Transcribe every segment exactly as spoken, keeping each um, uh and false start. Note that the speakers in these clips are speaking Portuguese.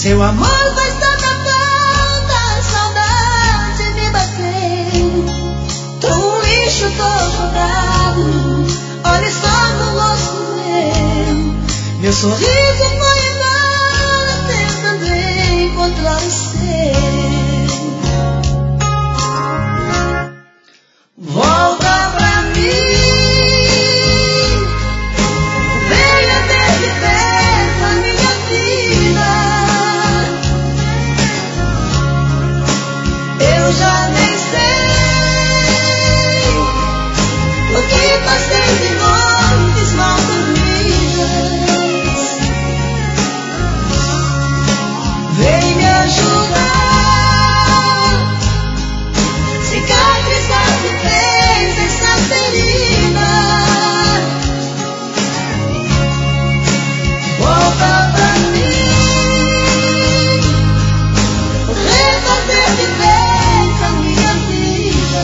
Seu amor faz tanta falta, saudade me bateu. Tô um lixo, tô jogado, olha só no rosto meu. Meu sorriso foi embora, tentando encontrar o seu. Volta pra mim, venha ver de perto a minha vida. Eu já nem sei o que passei de noites mal dormidas. Vem me ajudar, cicatrizar de vez essa ferida. Volta pra mim, refazer de vez a minha vida.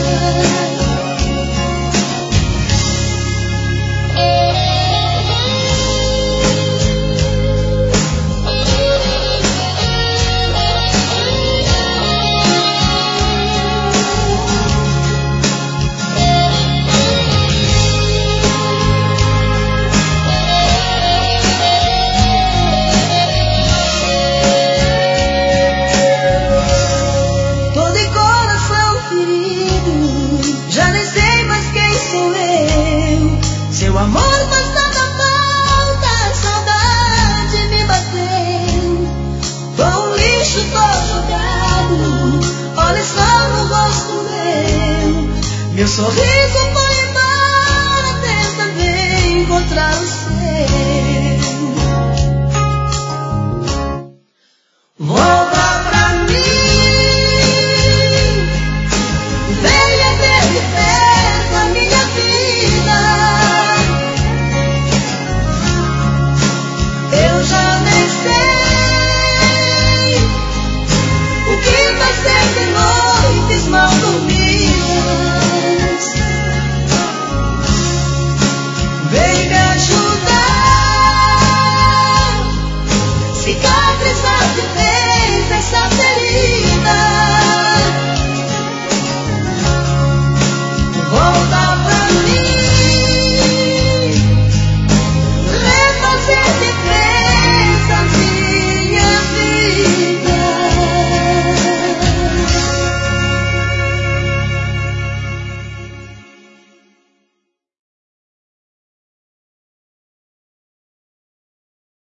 Tô de coração ferido, já nem sei mais quem sou eu. Seu amor faz tanta falta, saudade me bateu. Tô um lixo, tô jogado, olha só no rosto meu. Meu sorriso foi embora, tentando encontrar o seu.